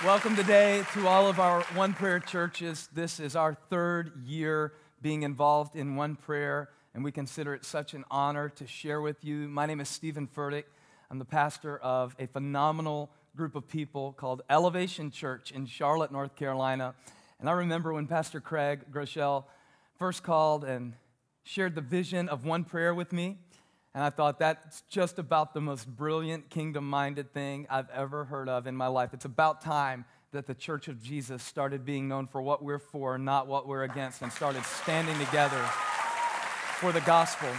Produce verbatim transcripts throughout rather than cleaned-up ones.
Welcome today to all of our One Prayer churches. This is our third year being involved in One Prayer, and we consider it such an honor to share with you. My name is Stephen Furtick. I'm the pastor of a phenomenal group of people called Elevation Church in Charlotte, North Carolina. And I remember when Pastor Craig Groeschel first called and shared the vision of One Prayer with me, and I thought that's just about the most brilliant, kingdom-minded thing I've ever heard of in my life. It's about time that the Church of Jesus started being known for what we're for, not what we're against, and started standing together for the gospel.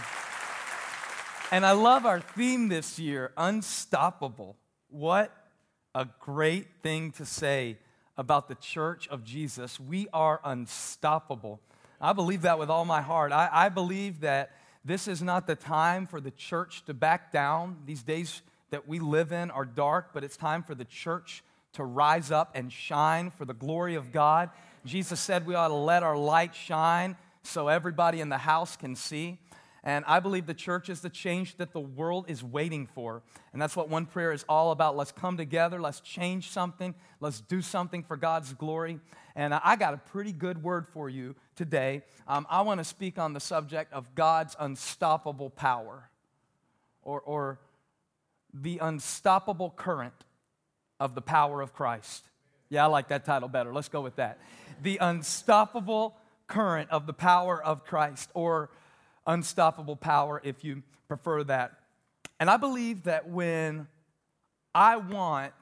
And I love our theme this year, Unstoppable. What a great thing to say about the Church of Jesus. We are unstoppable. I believe that with all my heart. I, I believe that this is not the time for the church to back down. These days that we live in are dark, but it's time for the church to rise up and shine for the glory of God. Jesus said we ought to let our light shine so everybody in the house can see. And I believe the church is the change that the world is waiting for. And that's what One Prayer is all about. Let's come together. Let's change something. Let's do something for God's glory. And I got a pretty good word for you today. Um, I want to speak on the subject of God's unstoppable power, or, or the unstoppable current of the power of Christ. Yeah, I like that title better. Let's go with that. The unstoppable current of the power of Christ, or unstoppable power, if you prefer that. And I believe that when I want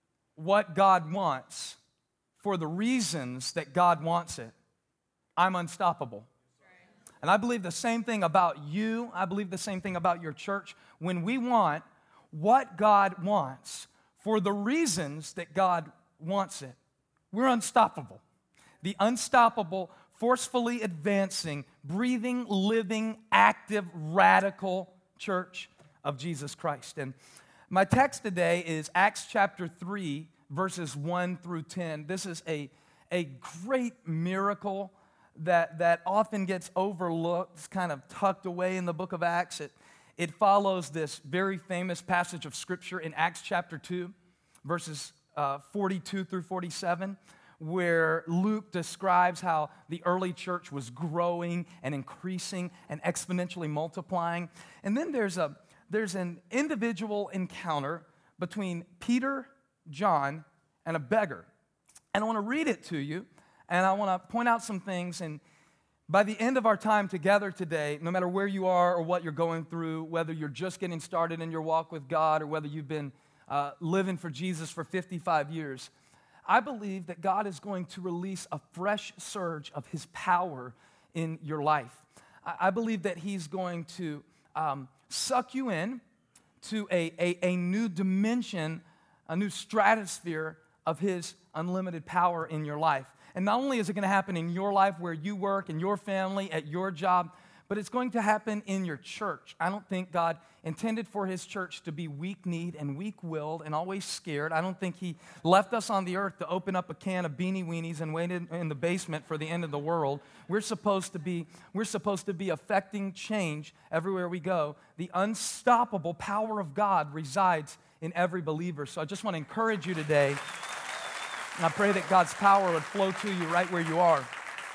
what God wants for the reasons that God wants it, I'm unstoppable. And I believe the same thing about you. I believe the same thing about your church. When we want what God wants for the reasons that God wants it, we're unstoppable. The unstoppable, forcefully advancing, breathing, living, active, radical church of Jesus Christ. And my text today is Acts chapter three, verses one through ten. This is a, a great miracle that, that often gets overlooked. It's kind of tucked away in the book of Acts. It, it follows this very famous passage of Scripture in Acts chapter two, verses uh, forty-two through forty-seven, where Luke describes how the early church was growing and increasing and exponentially multiplying. And then there's a there's an individual encounter between Peter, John, and a beggar. And I want to read it to you, and I want to point out some things. And by the end of our time together today, no matter where you are or what you're going through, whether you're just getting started in your walk with God or whether you've been uh, living for Jesus for fifty-five years, I believe that God is going to release a fresh surge of His power in your life. I believe that He's going to um, suck you in to a, a, a new dimension, a new stratosphere of His unlimited power in your life. And not only is it going to happen in your life where you work, in your family, at your job, but it's going to happen in your church. I don't think God intended for His church to be weak-kneed and weak-willed and always scared. I don't think He left us on the earth to open up a can of Beanie Weenies and wait in, in the basement for the end of the world. We're supposed to be, we're supposed to be affecting change everywhere we go. The unstoppable power of God resides in every believer. So I just want to encourage you today, and I pray that God's power would flow to you right where you are.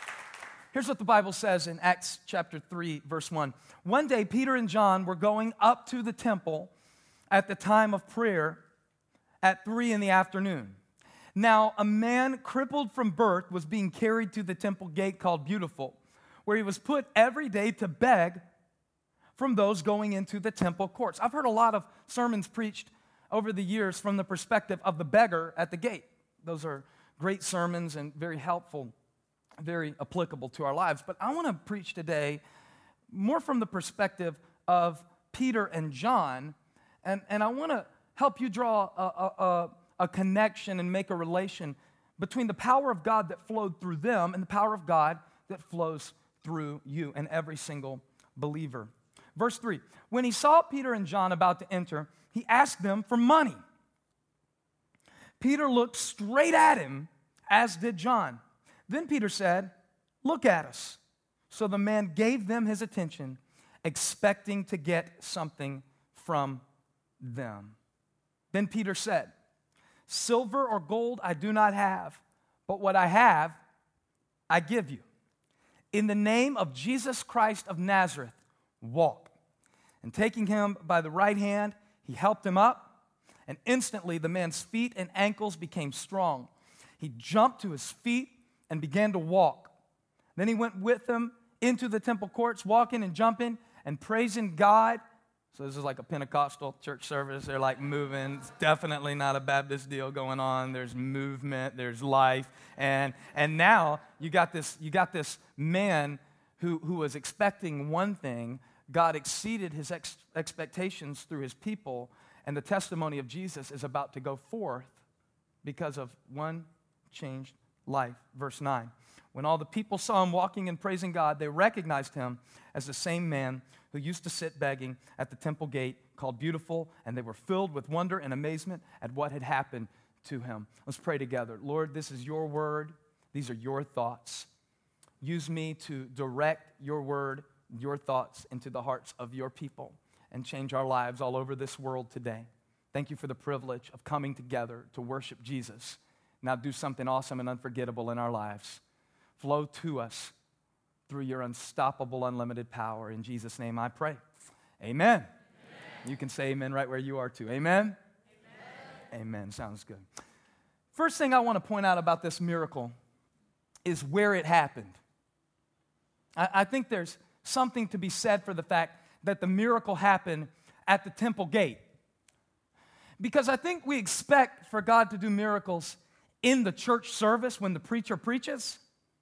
Here's what the Bible says in Acts chapter three, verse one. One day, Peter and John were going up to the temple at the time of prayer at three in the afternoon. Now, a man crippled from birth was being carried to the temple gate called Beautiful, where he was put every day to beg from those going into the temple courts. I've heard a lot of sermons preached over the years from the perspective of the beggar at the gate. Those are great sermons and very helpful, very applicable to our lives. But I want to preach today more from the perspective of Peter and John, and, and I want to help you draw a, a, a, a connection and make a relation between the power of God that flowed through them and the power of God that flows through you and every single believer. Verse three, when he saw Peter and John about to enter, he asked them for money. Peter looked straight at him, as did John. Then Peter said, "Look at us." So the man gave them his attention, expecting to get something from them. Then Peter said, Silver or gold I do not have, but what I have, I give you. In the name of Jesus Christ of Nazareth, walk. And taking him by the right hand, he helped him up, and instantly the man's feet and ankles became strong. He jumped to his feet and began to walk. Then he went with them into the temple courts, walking and jumping and praising God. So this is like a Pentecostal church service. They're like moving. It's definitely not a Baptist deal going on. There's movement, there's life. And and now you got this, you got this man who, who was expecting one thing. God exceeded his ex- expectations through his people, and the testimony of Jesus is about to go forth because of one changed life. Verse nine. When all the people saw him walking and praising God, they recognized him as the same man who used to sit begging at the temple gate called Beautiful, and they were filled with wonder and amazement at what had happened to him. Let's pray together. Lord, this is your word. These are your thoughts. Use me to direct your word, your thoughts into the hearts of your people and change our lives all over this world today. Thank you for the privilege of coming together to worship Jesus. Now do something awesome and unforgettable in our lives. Flow to us through your unstoppable, unlimited power. In Jesus' name I pray. Amen. Amen. You can say amen right where you are too. Amen? Amen. Amen. Sounds good. First thing I want to point out about this miracle is where it happened. I, I think there's something to be said for the fact that the miracle happened at the temple gate. Because I think we expect for God to do miracles in the church service when the preacher preaches.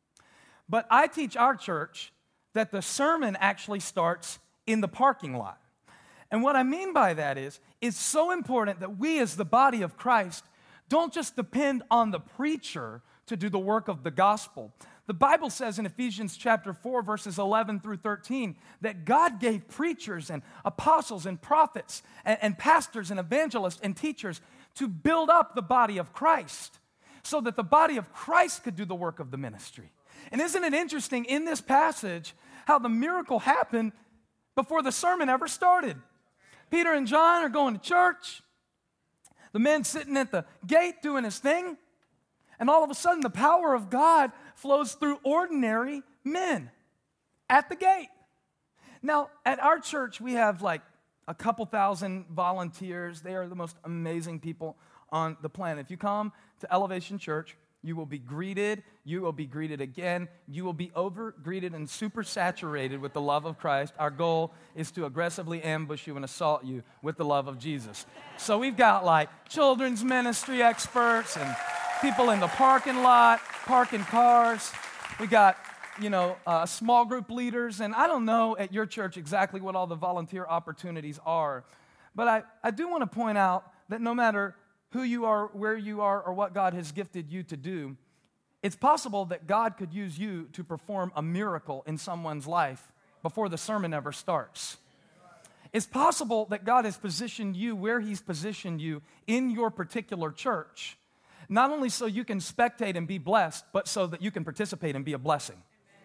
But I teach our church that the sermon actually starts in the parking lot. And what I mean by that is, it's so important that we as the body of Christ don't just depend on the preacher to do the work of the gospel. The Bible says in Ephesians chapter four, verses eleven through thirteen, that God gave preachers and apostles and prophets and, and pastors and evangelists and teachers to build up the body of Christ so that the body of Christ could do the work of the ministry. And isn't it interesting in this passage how the miracle happened before the sermon ever started? Peter and John are going to church. The man's sitting at the gate doing his thing. And all of a sudden, the power of God flows through ordinary men at the gate. Now, at our church, we have like a couple thousand volunteers. They are the most amazing people on the planet. If you come to Elevation Church, you will be greeted, you will be greeted again, you will be over-greeted and super saturated with the love of Christ. Our goal is to aggressively ambush you and assault you with the love of Jesus. So we've got like children's ministry experts and people in the parking lot, parking cars. We got, you know, uh, small group leaders, and I don't know at your church exactly what all the volunteer opportunities are, but I, I do want to point out that no matter who you are, where you are, or what God has gifted you to do, it's possible that God could use you to perform a miracle in someone's life before the sermon ever starts. It's possible that God has positioned you where He's positioned you in your particular church, not only so you can spectate and be blessed, but so that you can participate and be a blessing.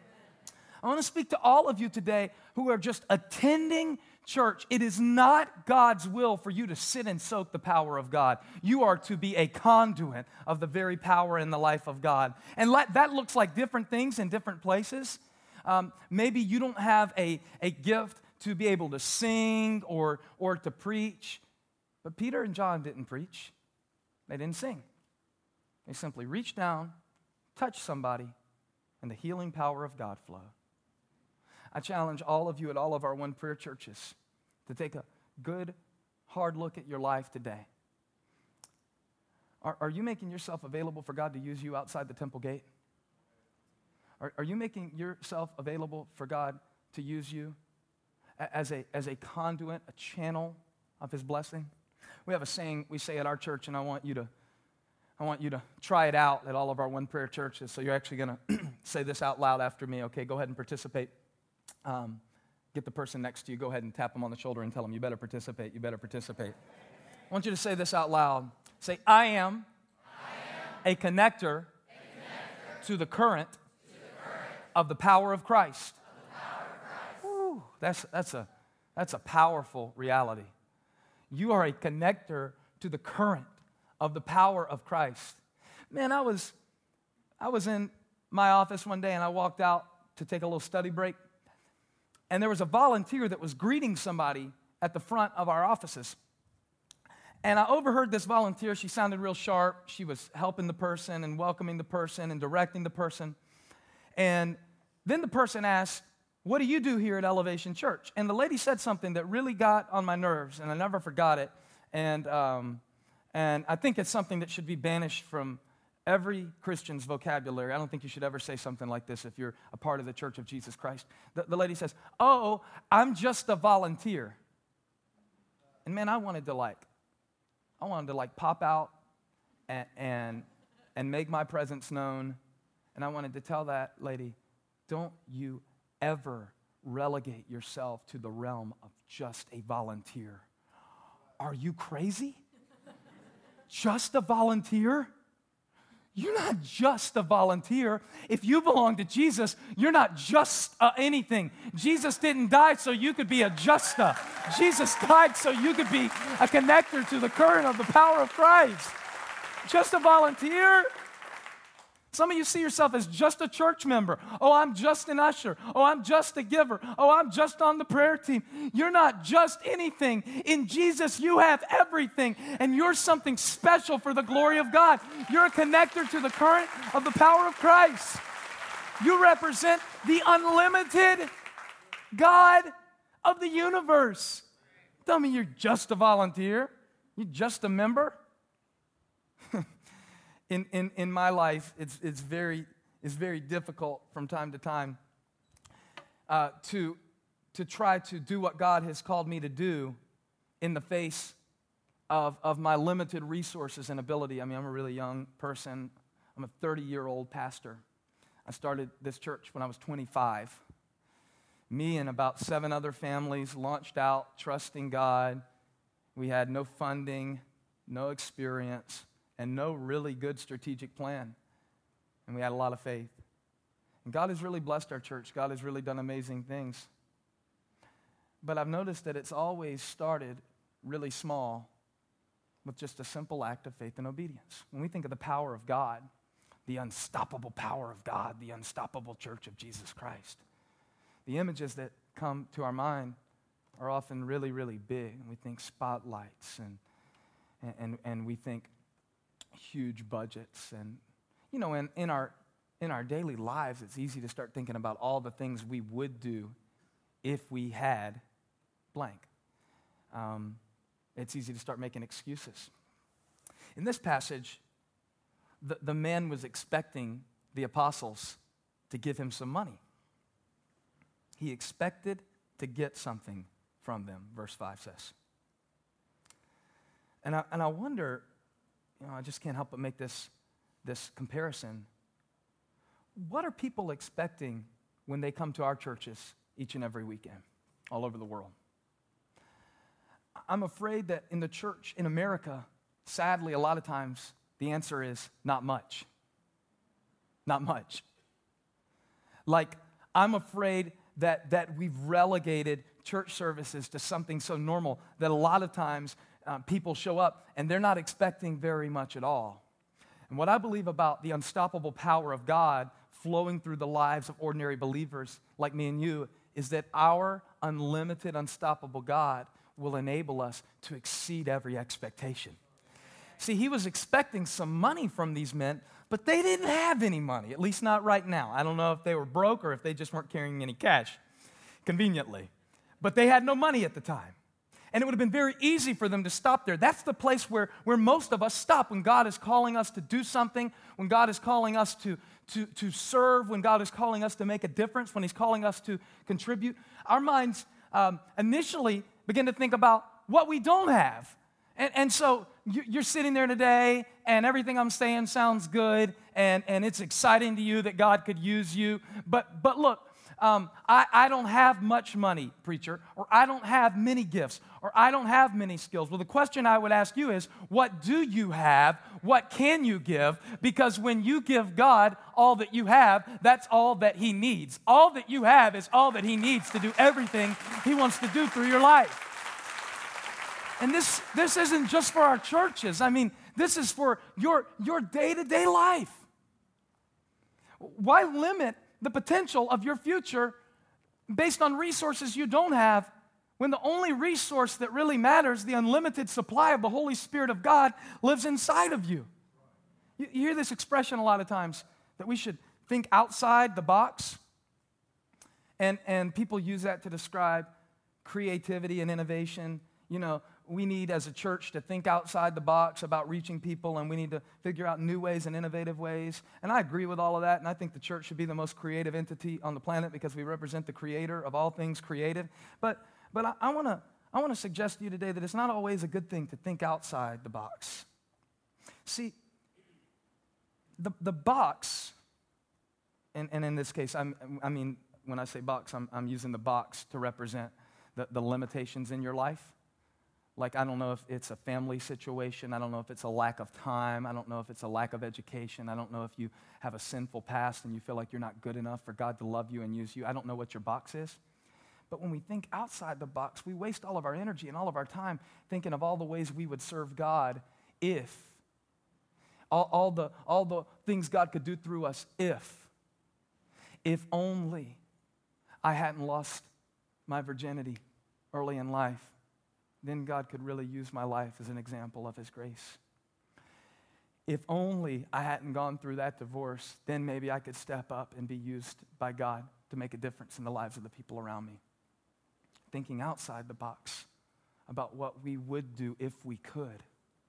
I want to speak to all of you today who are just attending church. It is not God's will for you to sit and soak the power of God. You are to be a conduit of the very power in the life of God. And let, that looks like different things in different places. Um, maybe you don't have a, a gift to be able to sing or, or to preach. But Peter and John didn't preach. They didn't sing. They simply reached down, touched somebody, and the healing power of God flowed. I challenge all of you at all of our One Prayer churches to take a good, hard look at your life today. Are, are you making yourself available for God to use you outside the temple gate? Are, are you making yourself available for God to use you as a, as a conduit, a channel of His blessing? We have a saying we say at our church, and I want you to I want you to try it out at all of our One Prayer churches. So you're actually going to say this out loud after me. Okay, go ahead and participate. Um, get the person next to you. Go ahead and tap them on the shoulder and tell them, you better participate, you better participate. I want you to say this out loud. Say, I am, I am a, connector a connector to the current, to the current of the power of Christ. Of the power of Christ. Woo, that's, that's, a, that's a powerful reality. You are a connector to the current of the power of Christ. Man, I was, I was in my office one day and I walked out to take a little study break. And there was a volunteer that was greeting somebody at the front of our offices. And I overheard this volunteer. She sounded real sharp. She was helping the person and welcoming the person and directing the person. And then the person asked, "What do you do here at Elevation Church?" And the lady said something that really got on my nerves, and I never forgot it. And um, and I think it's something that should be banished from every Christian's vocabulary. I don't think you should ever say something like this if you're a part of the Church of Jesus Christ. The, the lady says, "Oh, I'm just a volunteer." And man, I wanted to like, I wanted to like pop out and and, and make my presence known. And I wanted to tell that lady, don't you ever relegate yourself to the realm of just a volunteer. Are you crazy? Just a volunteer? You're not just a volunteer. If you belong to Jesus, you're not just uh, anything. Jesus didn't die so you could be a justa. Jesus died so you could be a connector to the current of the power of Christ. Just a volunteer? Some of you see yourself as just a church member. Oh, I'm just an usher. Oh, I'm just a giver. Oh, I'm just on the prayer team. You're not just anything. In Jesus, you have everything, and you're something special for the glory of God. You're a connector to the current of the power of Christ. You represent the unlimited God of the universe. Tell me you're just a volunteer. You're just a member. In, in, in my life, it's, it's, very, it's very difficult from time to time uh, to, to try to do what God has called me to do in the face of, of my limited resources and ability. I mean, I'm a really young person. I'm a thirty-year-old pastor. I started this church when I was twenty-five. Me and about seven other families launched out, trusting God. We had no funding, no experience, and no really good strategic plan. And we had a lot of faith. And God has really blessed our church. God has really done amazing things. But I've noticed that it's always started really small with just a simple act of faith and obedience. When we think of the power of God, the unstoppable power of God, the unstoppable church of Jesus Christ, the images that come to our mind are often really, really big. We think spotlights and and, and we think huge budgets, and you know, in, in our in our daily lives, it's easy to start thinking about all the things we would do if we had blank. Um, it's easy to start making excuses. In this passage, the, the man was expecting the apostles to give him some money. He expected to get something from them, verse five says. And I, and I wonder, you know, I just can't help but make this, this comparison. What are people expecting when they come to our churches each and every weekend all over the world? I'm afraid that in the church in America, sadly, a lot of times, the answer is not much. Not much. Like, I'm afraid that, that we've relegated church services to something so normal that a lot of times Uh, people show up, and they're not expecting very much at all. And what I believe about the unstoppable power of God flowing through the lives of ordinary believers like me and you is that our unlimited, unstoppable God will enable us to exceed every expectation. See, he was expecting some money from these men, but they didn't have any money, at least not right now. I don't know if they were broke or if they just weren't carrying any cash, conveniently. But they had no money at the time. And it would have been very easy for them to stop there. That's the place where, where most of us stop when God is calling us to do something, when God is calling us to, to, to serve, when God is calling us to make a difference, when he's calling us to contribute. Our minds um, initially begin to think about what we don't have. And, and so you're sitting there today, and everything I'm saying sounds good, and, and it's exciting to you that God could use you. But, but look, Um, I, I don't have much money, preacher, or I don't have many gifts, or I don't have many skills. Well, the question I would ask you is, what do you have? What can you give? Because when you give God all that you have, that's all that he needs. All that you have is all that he needs to do everything he wants to do through your life. And this, this isn't just for our churches. I mean, This is for your, your day-to-day life. Why limit the potential of your future based on resources you don't have when the only resource that really matters, the unlimited supply of the Holy Spirit of God, lives inside of you? You, you hear this expression a lot of times, that we should think outside the box. And, and people use that to describe creativity and innovation. You know, we need as a church to think outside the box about reaching people, and we need to figure out new ways and innovative ways. And I agree with all of that, and I think the church should be the most creative entity on the planet because we represent the creator of all things created. But, but I, I want to I want to suggest to you today that it's not always a good thing to think outside the box. See, the, the box, and, and in this case, I'm, I mean, when I say box, I'm, I'm using the box to represent the, the limitations in your life. Like, I don't know if it's a family situation. I don't know if it's a lack of time. I don't know if it's a lack of education. I don't know if you have a sinful past and you feel like you're not good enough for God to love you and use you. I don't know what your box is. But when we think outside the box, we waste all of our energy and all of our time thinking of all the ways we would serve God if, all, all, the, all the things God could do through us if, if only I hadn't lost my virginity early in life. Then God could really use my life as an example of His grace. If only I hadn't gone through that divorce, then maybe I could step up and be used by God to make a difference in the lives of the people around me. Thinking outside the box about what we would do if we could.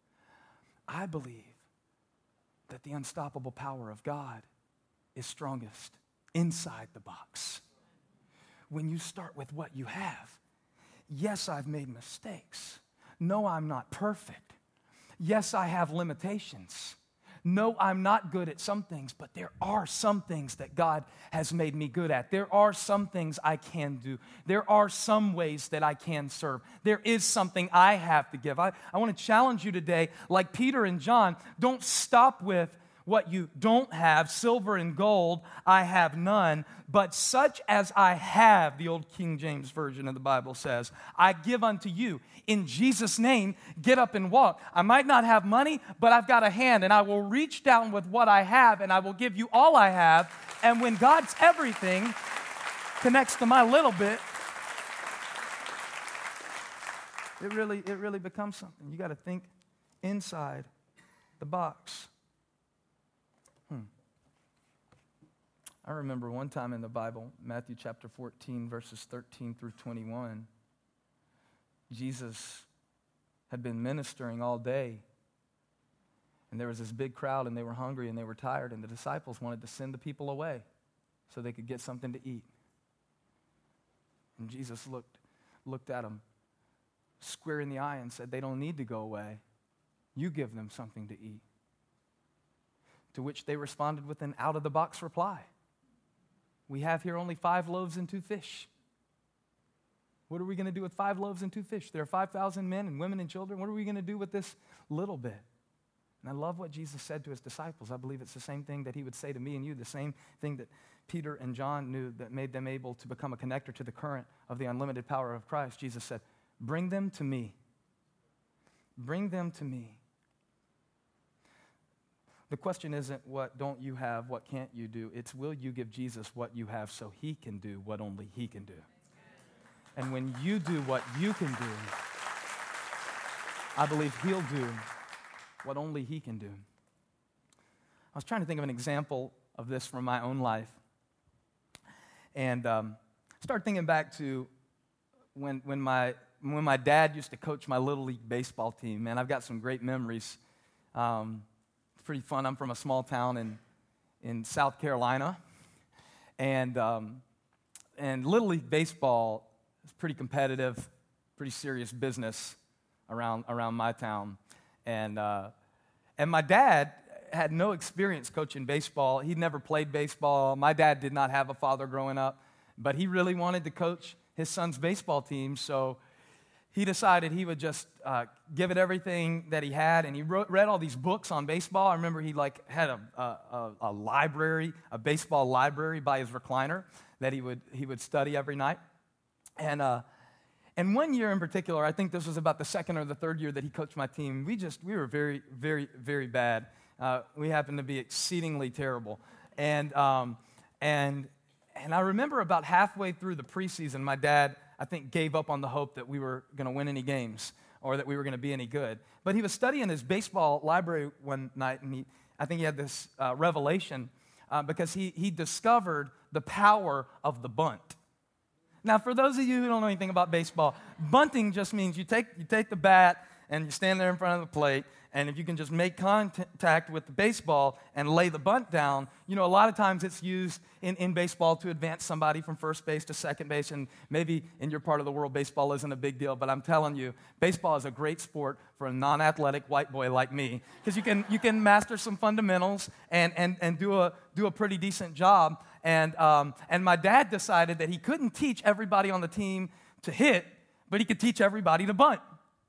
I believe that the unstoppable power of God is strongest inside the box. When you start with what you have. Yes, I've made mistakes. No, I'm not perfect. Yes, I have limitations. No, I'm not good at some things, but there are some things that God has made me good at. There are some things I can do. There are some ways that I can serve. There is something I have to give. I, I want to challenge you today, like Peter and John, don't stop with what you don't have, silver and gold, I have none, but such as I have, the old King James Version of the Bible says, I give unto you. In Jesus' name, get up and walk. I might not have money, but I've got a hand, and I will reach down with what I have, and I will give you all I have. And when God's everything connects to my little bit, it really, it really becomes something. You got to think inside the box. Hmm. I remember one time in the Bible, Matthew chapter fourteen, verses thirteen through twenty-one, Jesus had been ministering all day, and there was this big crowd, and they were hungry, and they were tired, and the disciples wanted to send the people away so they could get something to eat. And Jesus looked, looked at them square in the eye and said, they don't need to go away. You give them something to eat. To which they responded with an out-of-the-box reply. We have here only five loaves and two fish. What are we going to do with five loaves and two fish? There are five thousand men and women and children. What are we going to do with this little bit? And I love what Jesus said to his disciples. I believe it's the same thing that he would say to me and you, the same thing that Peter and John knew that made them able to become a connector to the current of the unlimited power of Christ. Jesus said, bring them to me. Bring them to me. The question isn't what don't you have, what can't you do? It's will you give Jesus what you have so he can do what only he can do. And when you do what you can do, I believe he'll do what only he can do. I was trying to think of an example of this from my own life. And um, started thinking back to when, when, my, when my dad used to coach my Little League baseball team. Man, I've got some great memories. Um, Pretty fun. I'm from a small town in in South Carolina, and um, and Little League baseball is pretty competitive, pretty serious business around around my town, and uh, and my dad had no experience coaching baseball. He'd never played baseball. My dad did not have a father growing up, but he really wanted to coach his son's baseball team, so he decided he would just uh, give it everything that he had, and he wrote, read all these books on baseball. I remember he like had a, a, a library, a baseball library by his recliner that he would he would study every night, and uh, And one year in particular, I think this was about the second or the third year that he coached my team, we just, we were very, very, very bad. Uh, we happened to be exceedingly terrible. And, um, and, and I remember about halfway through the preseason, my dad, I think, gave up on the hope that we were going to win any games or that we were going to be any good. But he was studying his baseball library one night, and he, I think he had this uh, revelation uh, because he, he discovered the power of the bunt. Now, for those of you who don't know anything about baseball, bunting just means you take you take the bat and you stand there in front of the plate, and if you can just make contact with the baseball and lay the bunt down, you know, a lot of times it's used in, in baseball to advance somebody from first base to second base, and maybe in your part of the world, baseball isn't a big deal, but I'm telling you, baseball is a great sport for a non-athletic white boy like me, because you can you can master some fundamentals and and and do a do a pretty decent job. And um, and my dad decided that he couldn't teach everybody on the team to hit, but he could teach everybody to bunt.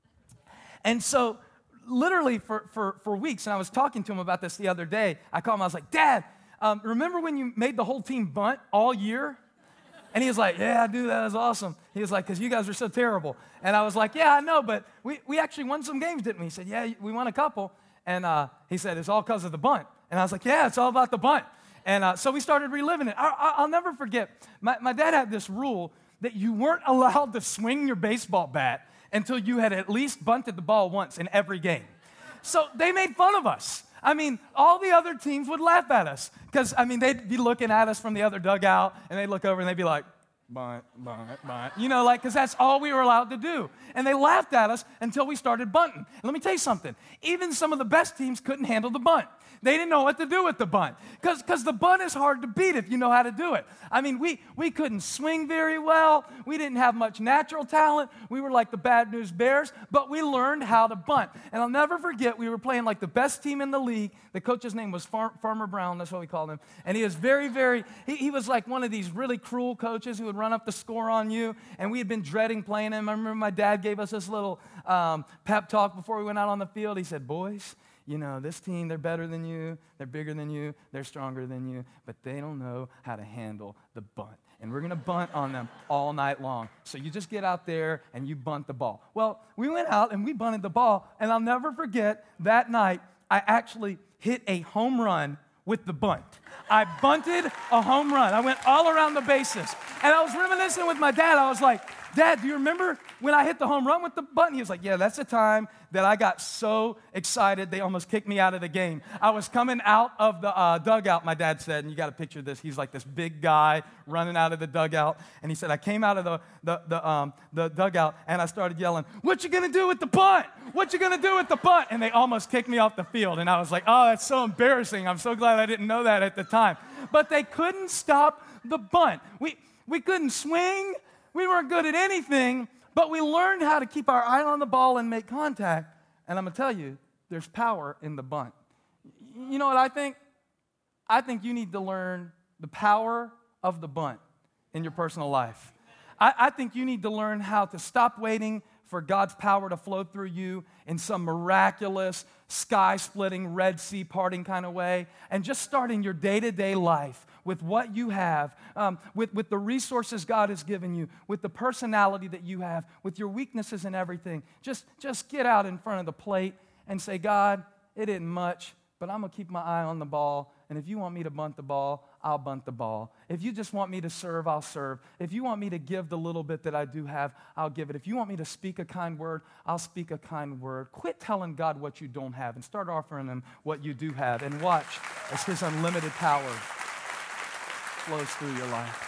And so, literally for, for, for weeks, and I was talking to him about this the other day, I called him, I was like, Dad, um, remember when you made the whole team bunt all year? And he was like, yeah, dude, that was awesome. He was like, because you guys are so terrible. And I was like, yeah, I know, but we, we actually won some games, didn't we? He said, yeah, we won a couple. And uh, he said, it's all because of the bunt. And I was like, yeah, it's all about the bunt. And uh, so we started reliving it. I, I, I'll never forget, my, my dad had this rule that you weren't allowed to swing your baseball bat until you had at least bunted the ball once in every game. So they made fun of us. I mean, all the other teams would laugh at us because, I mean, they'd be looking at us from the other dugout, and they'd look over and they'd be like, bunt, bunt, bunt. You know, like, because that's all we were allowed to do. And they laughed at us until we started bunting. And let me tell you something. Even some of the best teams couldn't handle the bunt. They didn't know what to do with the bunt because because the bunt is hard to beat if you know how to do it. I mean, we, we couldn't swing very well. We didn't have much natural talent. We were like the Bad News Bears, but we learned how to bunt. And I'll never forget, we were playing like the best team in the league. The coach's name was Far- Farmer Brown. That's what we called him. And he was very, very, he, he was like one of these really cruel coaches who would run up the score on you. And we had been dreading playing him. I remember my dad gave us this little um, pep talk before we went out on the field. He said, boys, you know, this team, they're better than you, they're bigger than you, they're stronger than you, but they don't know how to handle the bunt. And we're going to bunt on them all night long. So you just get out there and you bunt the ball. Well, we went out and we bunted the ball, and I'll never forget that night, I actually hit a home run with the bunt. I bunted a home run. I went all around the bases. And I was reminiscing with my dad. I was like, Dad, do you remember when I hit the home run with the bunt? He was like, yeah, that's the time that I got so excited they almost kicked me out of the game. I was coming out of the uh, dugout, my dad said, and you got to picture this. He's like this big guy running out of the dugout. And he said, I came out of the, the, the, um, the dugout, and I started yelling, what you going to do with the bunt? What you going to do with the bunt? And they almost kicked me off the field. And I was like, oh, that's so embarrassing. I'm so glad I didn't know that at the time. But they couldn't stop the bunt. We, we couldn't swing. We weren't good at anything, but we learned how to keep our eye on the ball and make contact. And I'm going to tell you, there's power in the bunt. You know what I think? I think you need to learn the power of the bunt in your personal life. I, I think you need to learn how to stop waiting for God's power to flow through you in some miraculous, sky-splitting, Red Sea parting kind of way, and just start in your day-to-day life with what you have, um, with, with the resources God has given you, with the personality that you have, with your weaknesses and everything. Just, just get out in front of the plate and say, God, it isn't much, but I'm going to keep my eye on the ball, and if you want me to bunt the ball, I'll bunt the ball. If you just want me to serve, I'll serve. If you want me to give the little bit that I do have, I'll give it. If you want me to speak a kind word, I'll speak a kind word. Quit telling God what you don't have and start offering Him what you do have, and watch as His unlimited power flows through your life.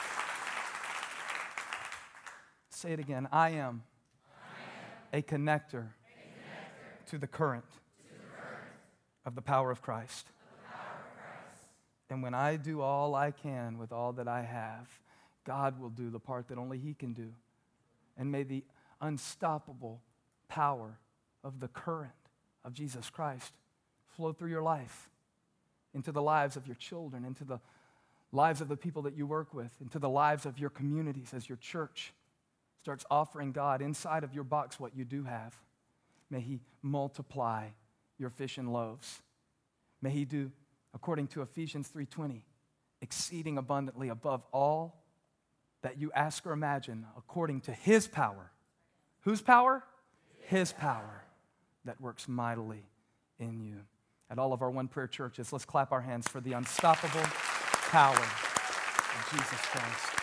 Say it again. I am, I am a, connector a connector to the current, to the current of the power of Christ. And when I do all I can with all that I have, God will do the part that only He can do. And may the unstoppable power of the current of Jesus Christ flow through your life, into the lives of your children, into the lives of the people that you work with, into the lives of your communities as your church starts offering God inside of your box what you do have. May He multiply your fish and loaves. May He do, according to Ephesians three twenty, exceeding abundantly above all that you ask or imagine according to his power. Whose power? His power that works mightily in you. At all of our One Prayer churches, let's clap our hands for the unstoppable power of Jesus Christ.